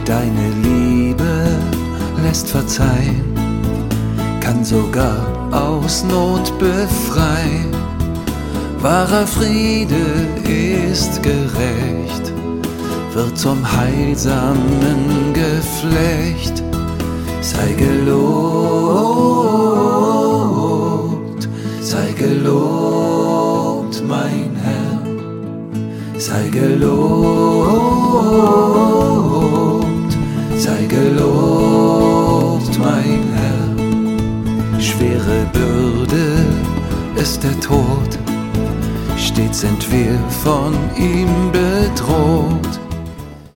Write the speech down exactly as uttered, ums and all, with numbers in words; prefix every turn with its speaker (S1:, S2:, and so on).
S1: Deine Liebe lässt verzeihen, kann sogar aus Not befreien. Wahrer Friede ist gerecht, wird zum heilsamen Geflecht. Sei gelobt, sei gelobt, mein Herr. Sei gelobt, sei gelobt, mein Herr. Schwere Bürde ist der Tod, stets sind wir von ihm bedroht.